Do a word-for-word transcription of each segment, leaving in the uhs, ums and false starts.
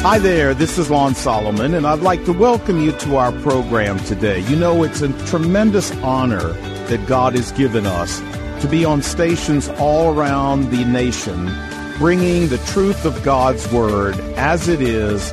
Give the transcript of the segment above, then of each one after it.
Hi there, this is Lon Solomon, and I'd like to welcome you to our program today. You know, it's a tremendous honor that God has given us to be on stations all around the nation, bringing the truth of God's Word as it is,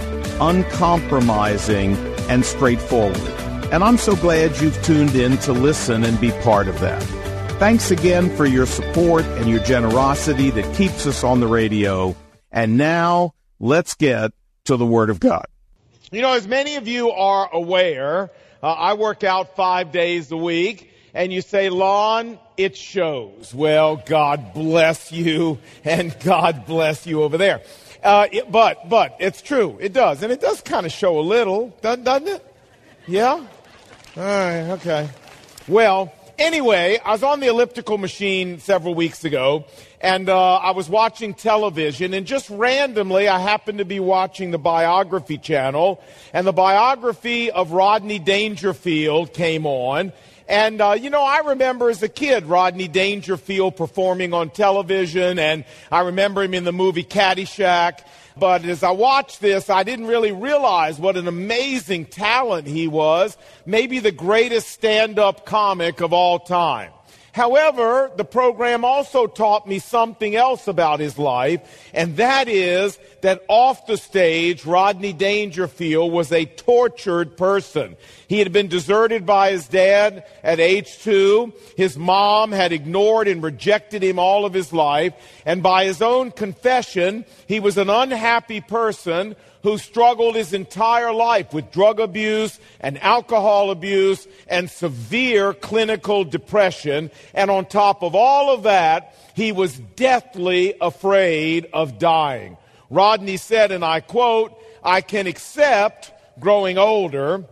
uncompromising and straightforward. And I'm so glad you've tuned in to listen and be part of that. Thanks again for your support and your generosity that keeps us on the radio. And now, let's get to the Word of God. You know, as many of you are aware, uh, I work out five days a week, and you say, Lon, it shows. Well, God bless you, and God bless you over there. Uh, it, but, but, it's true. It does. And it does kind of show a little, doesn't, doesn't it? Yeah? All right, okay. Well, anyway, I was on the elliptical machine several weeks ago, and uh, I was watching television, and just randomly I happened to be watching the Biography channel, and the biography of Rodney Dangerfield came on. And, uh, you know, I remember as a kid Rodney Dangerfield performing on television, and I remember him in the movie Caddyshack. But as I watched this, I didn't really realize what an amazing talent he was, maybe the greatest stand-up comic of all time. However, the program also taught me something else about his life, and that is that off the stage, Rodney Dangerfield was a tortured person. He had been deserted by his dad at age two. His mom had ignored and rejected him all of his life. And by his own confession, he was an unhappy person who struggled his entire life with drug abuse and alcohol abuse and severe clinical depression. And on top of all of that, he was deathly afraid of dying. Rodney said, and I quote, "I can accept growing older.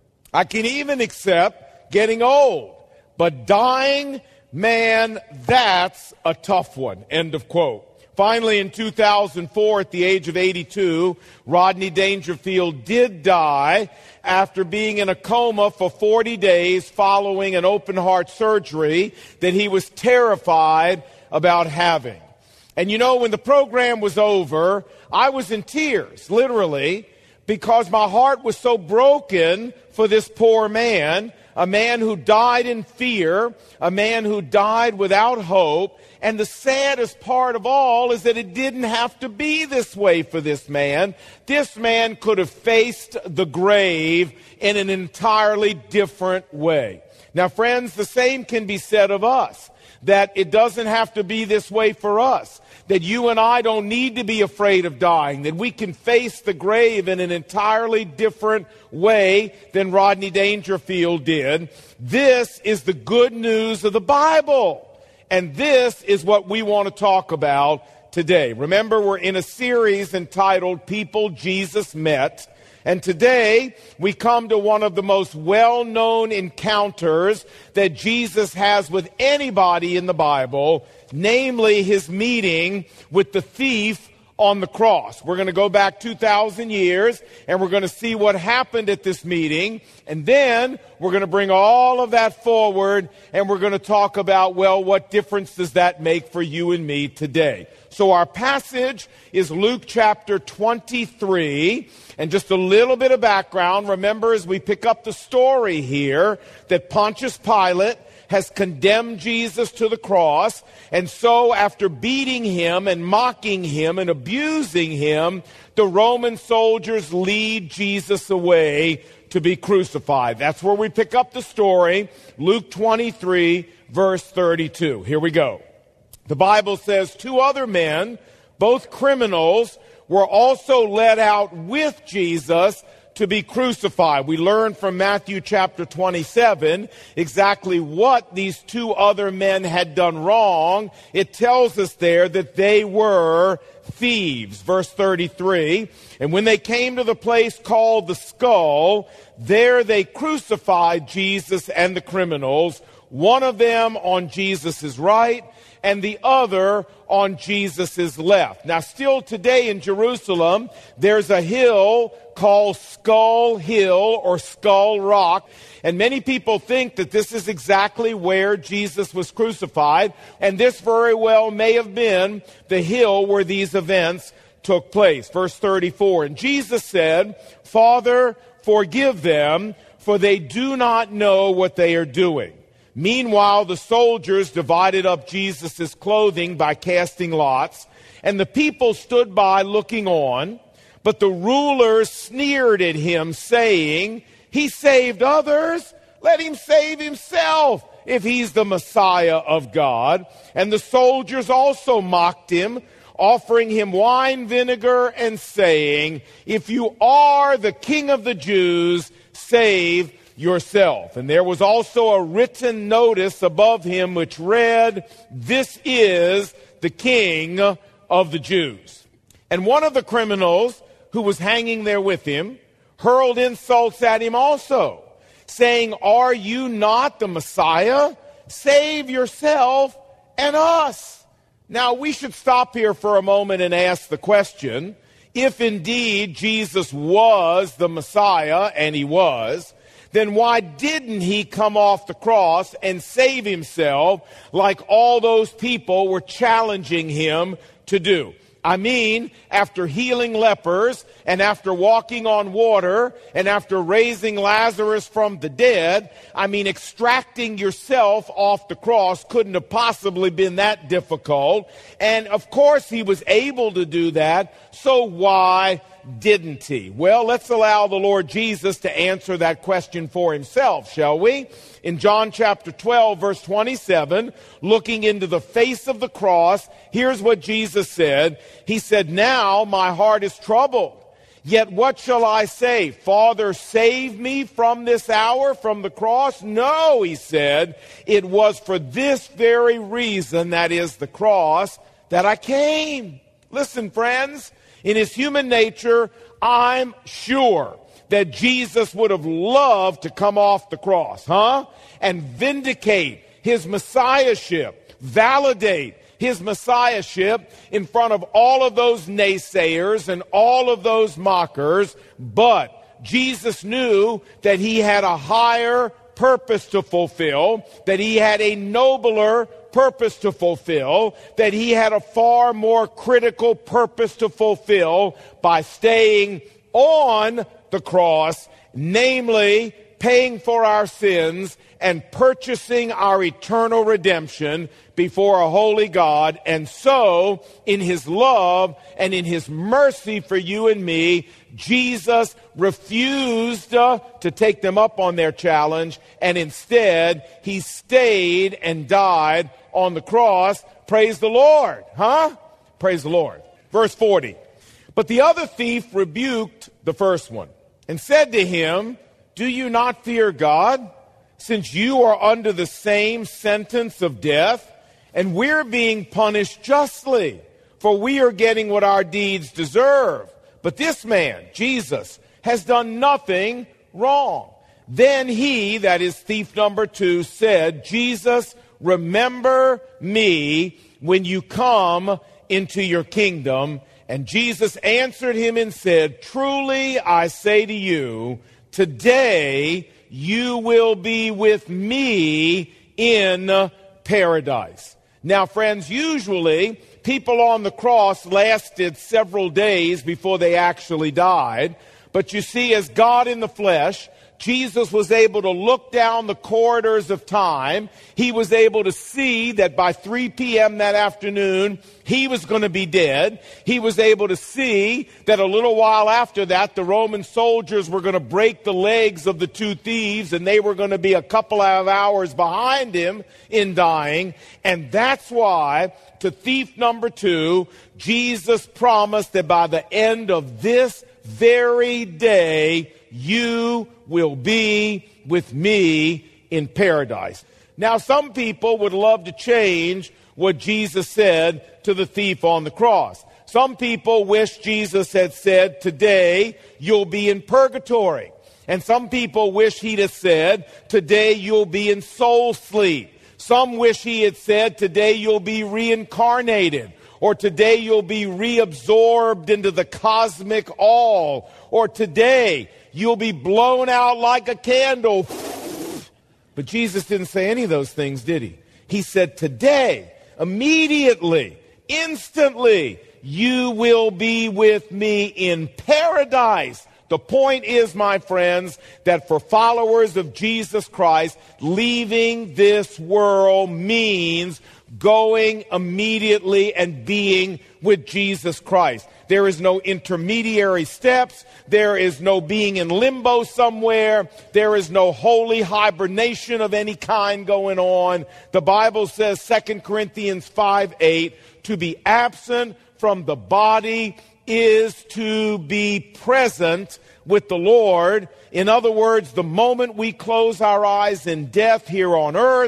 I can even accept getting old. But dying, man, that's a tough one." End of quote. Finally, in two thousand four, at the age of eighty-two, Rodney Dangerfield did die after being in a coma for forty days following an open-heart surgery that he was terrified about having. And you know, when the program was over, I was in tears, literally, because my heart was so broken for this poor man, a man who died in fear, a man who died without hope. And the saddest part of all is that it didn't have to be this way for this man. This man could have faced the grave in an entirely different way. Now, friends, the same can be said of us, that it doesn't have to be this way for us, that you and I don't need to be afraid of dying, that we can face the grave in an entirely different way than Rodney Dangerfield did. This is the good news of the Bible. And this is what we want to talk about today. Remember, we're in a series entitled People Jesus Met. And today, we come to one of the most well-known encounters that Jesus has with anybody in the Bible, namely his meeting with the thief on the cross. We're going to go back two thousand years, and we're going to see what happened at this meeting. And then we're going to bring all of that forward, and we're going to talk about, well, what difference does that make for you and me today? So our passage is Luke chapter twenty-three. And just a little bit of background. Remember, as we pick up the story here, that Pontius Pilate has condemned Jesus to the cross. And so after beating him and mocking him and abusing him, the Roman soldiers lead Jesus away to be crucified. That's where we pick up the story. Luke twenty-three, verse thirty-two. Here we go. The Bible says, two other men, both criminals, were also led out with Jesus to be crucified. We learn from Matthew chapter twenty-seven exactly what these two other men had done wrong. It tells us there that they were thieves. Verse thirty-three, and when they came to the place called the Skull, there they crucified Jesus and the criminals, one of them on Jesus' right and the other on Jesus' left. Now, still today in Jerusalem, there's a hill called Skull Hill or Skull Rock. And many people think that this is exactly where Jesus was crucified. And this very well may have been the hill where these events took place. Verse thirty-four, and Jesus said, Father, forgive them, for they do not know what they are doing. Meanwhile, the soldiers divided up Jesus' clothing by casting lots, and the people stood by looking on. But the rulers sneered at him, saying, he saved others, let him save himself, if he's the Messiah of God. And the soldiers also mocked him, offering him wine vinegar and saying, if you are the King of the Jews, save yourself. And there was also a written notice above him which read, this is the King of the Jews. And one of the criminals who was hanging there with him hurled insults at him also, saying, are you not the Messiah? Save yourself and us. Now, we should stop here for a moment and ask the question, if indeed Jesus was the Messiah, and he was, then why didn't he come off the cross and save himself like all those people were challenging him to do? I mean, after healing lepers, and after walking on water, and after raising Lazarus from the dead, I mean, extracting yourself off the cross couldn't have possibly been that difficult. And of course he was able to do that, so why didn't he? Well, let's allow the Lord Jesus to answer that question for himself, shall we? In John chapter twelve, verse twenty-seven, looking into the face of the cross, here's what Jesus said. He said, now my heart is troubled. Yet what shall I say? Father, save me from this hour, from the cross? No, he said, it was for this very reason, that is the cross, that I came. Listen, friends, in his human nature, I'm sure that Jesus would have loved to come off the cross, huh? And vindicate his messiahship, validate his messiahship in front of all of those naysayers and all of those mockers. But Jesus knew that he had a higher purpose to fulfill, that he had a nobler purpose to fulfill, that he had a far more critical purpose to fulfill by staying on the cross, namely paying for our sins and purchasing our eternal redemption before a holy God. And so, in his love and in his mercy for you and me, Jesus refused uh, to take them up on their challenge, and instead he stayed and died on the cross. Praise the Lord, huh? Praise the Lord. Verse forty. But the other thief rebuked the first one and said to him, do you not fear God, since you are under the same sentence of death, and we're being punished justly, for we are getting what our deeds deserve. But this man, Jesus, has done nothing wrong. Then he, that is thief number two, said, Jesus, remember me when you come into your kingdom. And Jesus answered him and said, truly I say to you, today you will be with me in paradise. Now, friends, usually people on the cross lasted several days before they actually died. But you see, as God in the flesh, Jesus was able to look down the corridors of time. He was able to see that by three p.m. that afternoon, he was going to be dead. He was able to see that a little while after that, the Roman soldiers were going to break the legs of the two thieves, and they were going to be a couple of hours behind him in dying. And that's why, to thief number two, Jesus promised that by the end of this very day, you will be with me in paradise. Now, some people would love to change what Jesus said to the thief on the cross. Some people wish Jesus had said, today you'll be in purgatory. And some people wish he'd have said, today you'll be in soul sleep. Some wish he had said, today you'll be reincarnated. Or today you'll be reabsorbed into the cosmic all. Or today you'll be blown out like a candle. But Jesus didn't say any of those things, did he? He said, today, immediately, instantly, you will be with me in paradise. The point is, my friends, that for followers of Jesus Christ, leaving this world means going immediately and being with Jesus Christ. There is no intermediary steps. There is no being in limbo somewhere. There is no holy hibernation of any kind going on. The Bible says, Second Corinthians five eight, to be absent from the body is to be present with the Lord. In other words, the moment we close our eyes in death here on earth,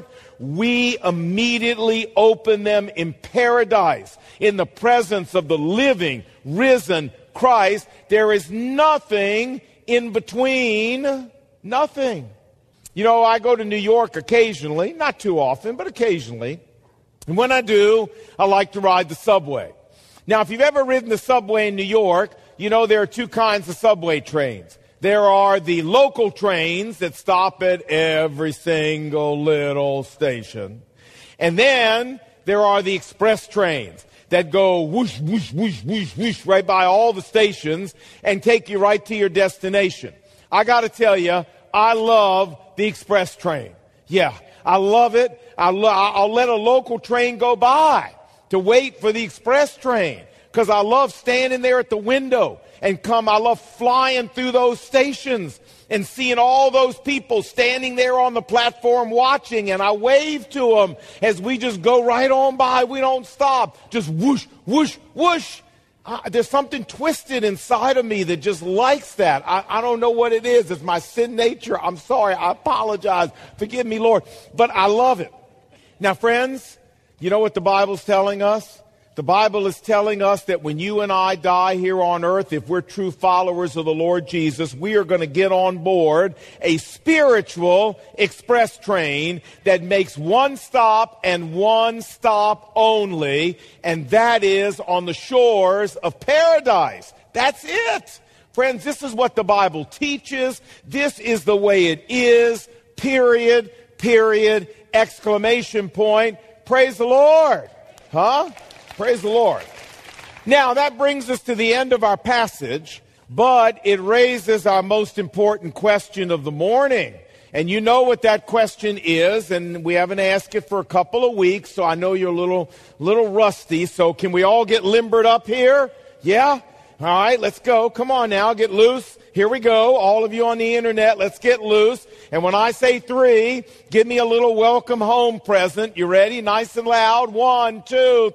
we immediately open them in paradise, in the presence of the living, risen Christ. There is nothing in between. Nothing. You know, I go to New York occasionally, not too often, but occasionally. And when I do, I like to ride the subway. Now, if you've ever ridden the subway in New York, you know there are two kinds of subway trains. There are the local trains that stop at every single little station. And then there are the express trains that go whoosh, whoosh, whoosh, whoosh, whoosh right by all the stations and take you right to your destination. I got to tell you, I love the express train. Yeah, I love it. I lo- I'll let a local train go by to wait for the express train because I love standing there at the window and come. I love flying through those stations and seeing all those people standing there on the platform watching, and I wave to them as we just go right on by. We don't stop. Just whoosh, whoosh, whoosh. Uh, there's something twisted inside of me that just likes that. I, I don't know what it is. It's my sin nature. I'm sorry. I apologize. Forgive me, Lord. But I love it. Now, friends, you know what the Bible's telling us? The Bible is telling us that when you and I die here on earth, if we're true followers of the Lord Jesus, we are going to get on board a spiritual express train that makes one stop and one stop only, and that is on the shores of paradise. That's it. Friends, this is what the Bible teaches. This is the way it is. Period, period, exclamation point. Praise the Lord. Huh? Praise the Lord. Now, that brings us to the end of our passage, but it raises our most important question of the morning. And you know what that question is, and we haven't asked it for a couple of weeks, so I know you're a little, little rusty. So can we all get limbered up here? Yeah? All right, let's go. Come on now, get loose. Here we go. All of you on the internet, let's get loose. And when I say three, give me a little welcome home present. You ready? Nice and loud. One, two,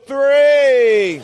three.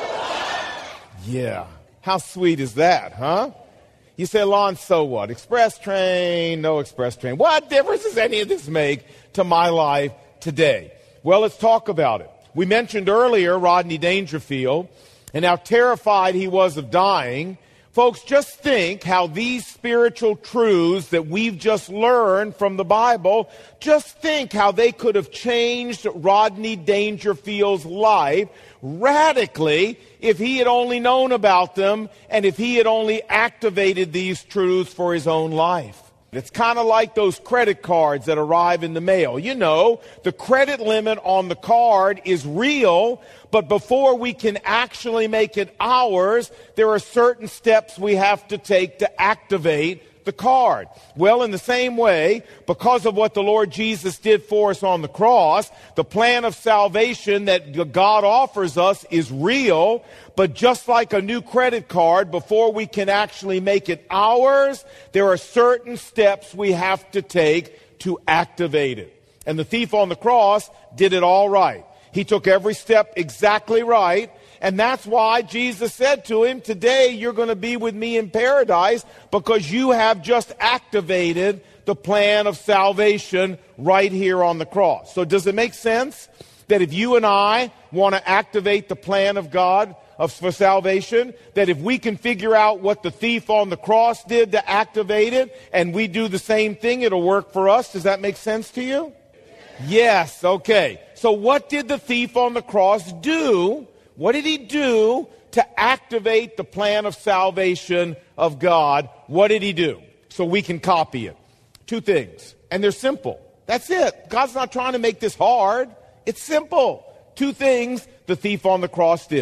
Yeah. How sweet is that, huh? You say, Lon, so what? Express train, no express train. What difference does any of this make to my life today? Well, let's talk about it. We mentioned earlier Rodney Dangerfield and how terrified he was of dying. Folks, just think how these spiritual truths that we've just learned from the Bible, just think how they could have changed Rodney Dangerfield's life radically if he had only known about them and if he had only activated these truths for his own life. It's kind of like those credit cards that arrive in the mail. You know, the credit limit on the card is real, but before we can actually make it ours, there are certain steps we have to take to activate the card. Well, in the same way, because of what the Lord Jesus did for us on the cross, the plan of salvation that God offers us is real, but just like a new credit card, before we can actually make it ours, there are certain steps we have to take to activate it. And the thief on the cross did it all right. He took every step exactly right. And that's why Jesus said to him, today you're going to be with me in paradise because you have just activated the plan of salvation right here on the cross. So does it make sense that if you and I want to activate the plan of God of, for salvation, that if we can figure out what the thief on the cross did to activate it and we do the same thing, it'll work for us? Does that make sense to you? Yes, okay. So what did the thief on the cross do? What did he do to activate the plan of salvation of God? What did he do? So we can copy it. Two things. And they're simple. That's it. God's not trying to make this hard. It's simple. Two things the thief on the cross did.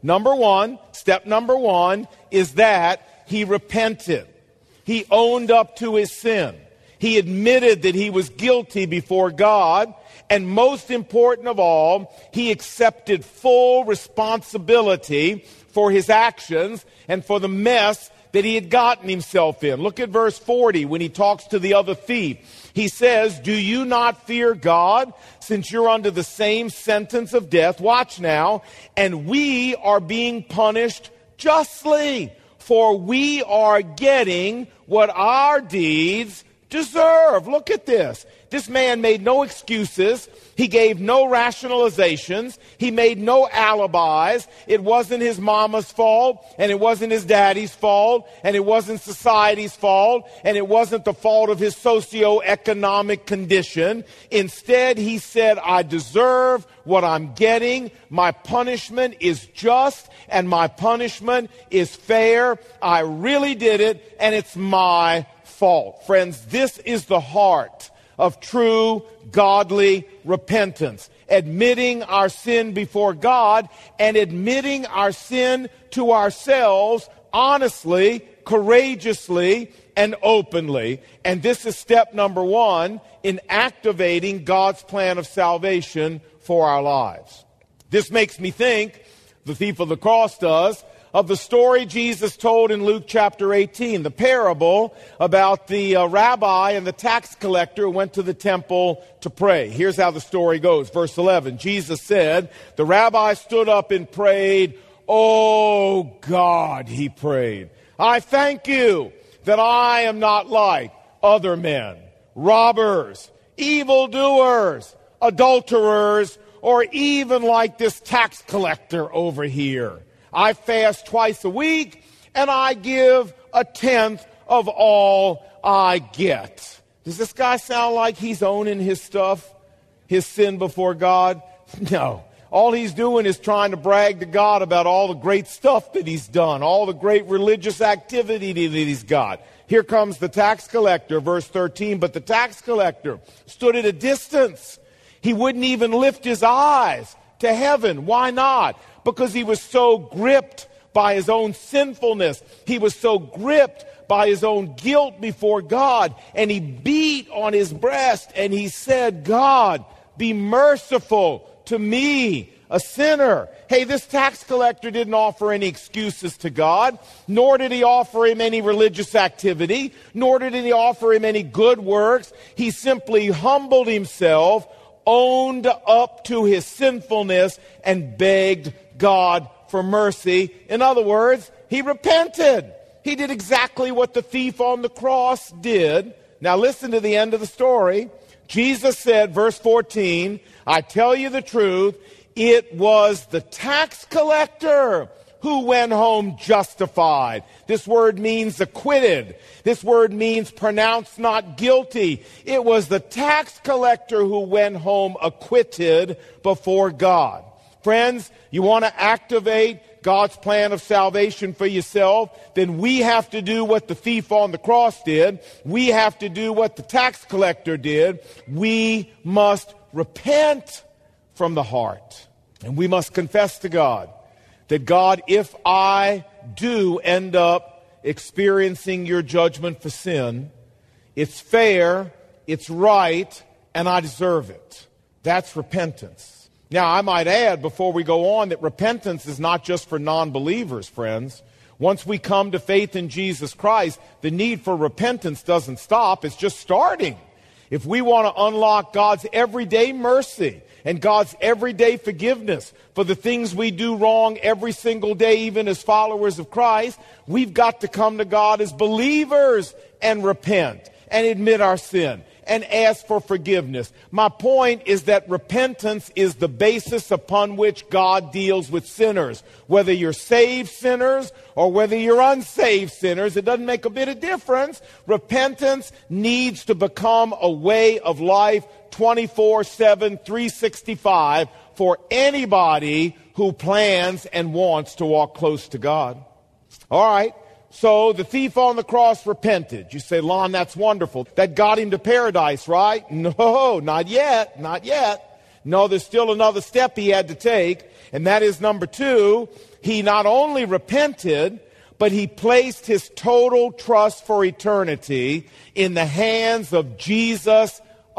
Number one, step number one is that he repented. He owned up to his sin. He admitted that he was guilty before God. And most important of all, he accepted full responsibility for his actions and for the mess that he had gotten himself in. Look at verse forty when he talks to the other thief. He says, do you not fear God, since you're under the same sentence of death? Watch now. And we are being punished justly, for we are getting what our deeds deserve. Look at this. This man made no excuses. He gave no rationalizations. He made no alibis. It wasn't his mama's fault, and it wasn't his daddy's fault, and it wasn't society's fault, and it wasn't the fault of his socioeconomic condition. Instead, he said, I deserve what I'm getting. My punishment is just, and my punishment is fair. I really did it, and it's my fault. Friends, this is the heart of true godly repentance. Admitting our sin before God and admitting our sin to ourselves honestly, courageously, and openly. And this is step number one in activating God's plan of salvation for our lives. This makes me think, the thief of the cross does, of the story Jesus told in Luke chapter eighteen, the parable about the uh, rabbi and the tax collector who went to the temple to pray. Here's how the story goes. Verse eleven, Jesus said, the rabbi stood up and prayed, "Oh God," he prayed, "I thank you that I am not like other men, robbers, evildoers, adulterers, or even like this tax collector over here. I fast twice a week, and I give a tenth of all I get." Does this guy sound like he's owning his stuff, his sin before God? No. All he's doing is trying to brag to God about all the great stuff that he's done, all the great religious activity that he's got. Here comes the tax collector, verse thirteen. But the tax collector stood at a distance. He wouldn't even lift his eyes to heaven. Why not? Because he was so gripped by his own sinfulness. He was so gripped by his own guilt before God. And he beat on his breast and he said, "God, be merciful to me, a sinner." Hey, this tax collector didn't offer any excuses to God, nor did he offer him any religious activity, nor did he offer him any good works. He simply humbled himself, owned up to his sinfulness, and begged God for mercy. In other words, he repented. He did exactly what the thief on the cross did. Now listen to the end of the story. Jesus said, verse fourteen, "I tell you the truth, it was the tax collector who went home justified." This word means acquitted. This word means pronounced not guilty. It was the tax collector who went home acquitted before God. Friends, you want to activate God's plan of salvation for yourself, then we have to do what the thief on the cross did. We have to do what the tax collector did. We must repent from the heart. And we must confess to God that, God, if I do end up experiencing your judgment for sin, it's fair, it's right, and I deserve it. That's repentance. Now, I might add before we go on that repentance is not just for non-believers, friends. Once we come to faith in Jesus Christ, the need for repentance doesn't stop. It's just starting. If we want to unlock God's everyday mercy and God's everyday forgiveness for the things we do wrong every single day, even as followers of Christ, we've got to come to God as believers and repent and admit our sin and ask for forgiveness. My point is that repentance is the basis upon which God deals with sinners. Whether you're saved sinners or whether you're unsaved sinners, it doesn't make a bit of difference. Repentance needs to become a way of life twenty-four seven, three sixty-five for anybody who plans and wants to walk close to God. All right. So the thief on the cross repented. You say, "Lon, that's wonderful. That got him to paradise, right?" No, not yet, not yet. No, there's still another step he had to take, and that is number two, he not only repented, but he placed his total trust for eternity in the hands of Jesus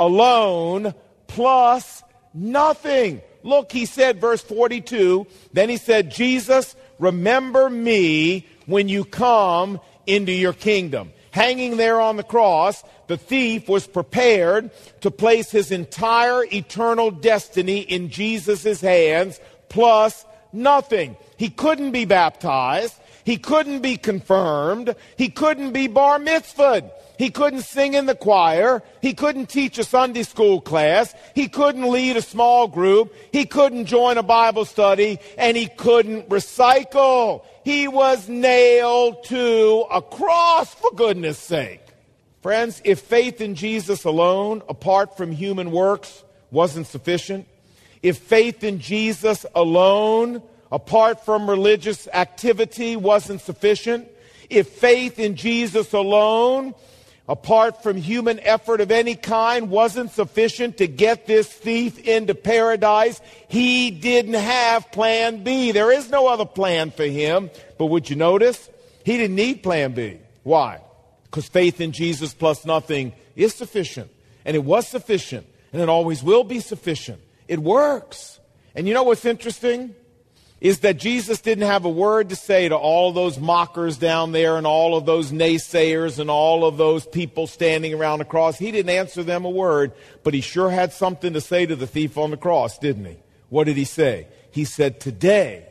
alone, plus nothing. Look, he said, verse forty-two, then he said, Jesus, remember me when you come into your kingdom. Hanging there on the cross, the thief was prepared to place his entire eternal destiny in Jesus' hands, plus nothing. He couldn't be baptized. He couldn't be confirmed. He couldn't be bar mitzvahed. He couldn't sing in the choir. He couldn't teach a Sunday school class. He couldn't lead a small group. He couldn't join a Bible study. And he couldn't recycle. He was nailed to a cross, for goodness sake. Friends, if faith in Jesus alone, apart from human works, wasn't sufficient, if faith in Jesus alone, apart from religious activity, wasn't sufficient, if faith in Jesus alone, apart from human effort of any kind, wasn't sufficient to get this thief into paradise, he didn't have plan B. There is no other plan for him. But would you notice? He didn't need plan B. Why? Because faith in Jesus plus nothing is sufficient. And it was sufficient. And it always will be sufficient. It works. And you know what's interesting? Is that Jesus didn't have a word to say to all those mockers down there and all of those naysayers and all of those people standing around the cross. He didn't answer them a word, but he sure had something to say to the thief on the cross, didn't he? What did he say? He said, today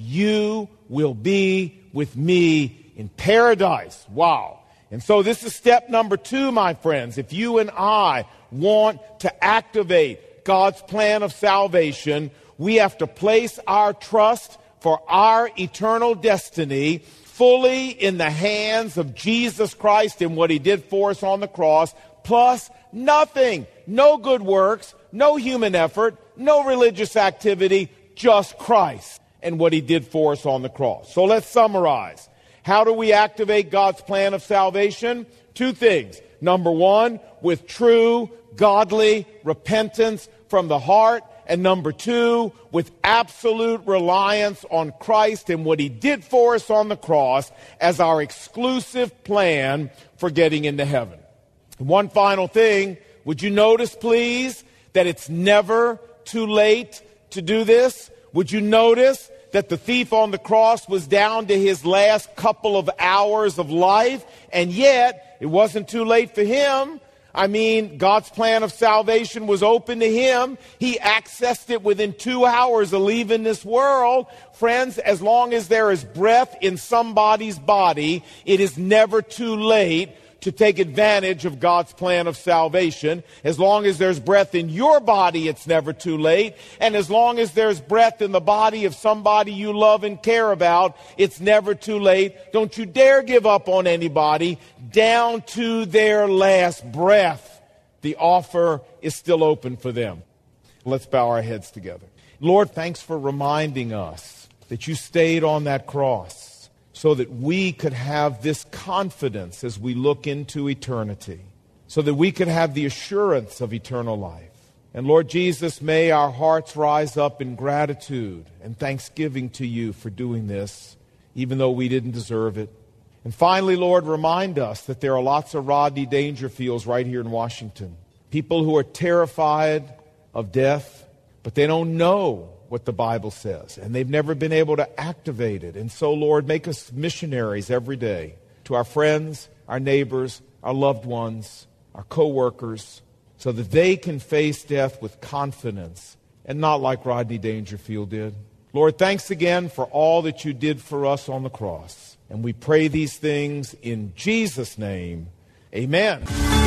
you will be with me in paradise. Wow. And so this is step number two, my friends. If you and I want to activate God's plan of salvation, we have to place our trust for our eternal destiny fully in the hands of Jesus Christ and what he did for us on the cross, plus nothing. No good works, no human effort, no religious activity, just Christ and what he did for us on the cross. So let's summarize. How do we activate God's plan of salvation? Two things. Number one, with true, godly repentance from the heart. And number two, with absolute reliance on Christ and what he did for us on the cross as our exclusive plan for getting into heaven. And one final thing, would you notice, please, that it's never too late to do this? Would you notice that the thief on the cross was down to his last couple of hours of life, and yet it wasn't too late for him? I mean, God's plan of salvation was open to him. He accessed it within two hours of leaving this world. Friends, as long as there is breath in somebody's body, it is never too late to take advantage of God's plan of salvation. As long as there's breath in your body, it's never too late. And as long as there's breath in the body of somebody you love and care about, it's never too late. Don't you dare give up on anybody down to their last breath. The offer is still open for them. Let's bow our heads together. Lord, thanks for reminding us that you stayed on that cross so that we could have this confidence as we look into eternity, so that we could have the assurance of eternal life. And Lord Jesus, may our hearts rise up in gratitude and thanksgiving to you for doing this, even though we didn't deserve it. And finally, Lord, remind us that there are lots of Rodney Dangerfields right here in Washington. People who are terrified of death, but they don't know what the Bible says, and they've never been able to activate it. And so, Lord, make us missionaries every day to our friends, our neighbors, our loved ones, our co-workers, so that they can face death with confidence and not like Rodney Dangerfield did. Lord, thanks again for all that you did for us on the cross. And we pray these things in Jesus' name. Amen.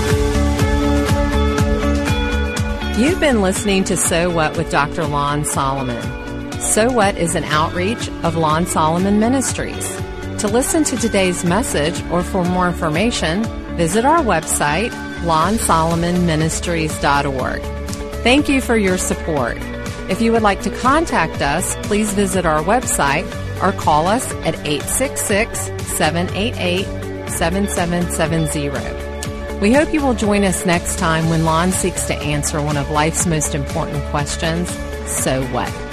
You've been listening to So What with Doctor Lon Solomon. So What is an outreach of Lon Solomon Ministries. To listen to today's message or for more information, visit our website, lon solomon ministries dot org. Thank you for your support. If you would like to contact us, please visit our website or call us at eight six six, seven eight eight, seven seven seven zero. We hope you will join us next time when Lon seeks to answer one of life's most important questions, so what?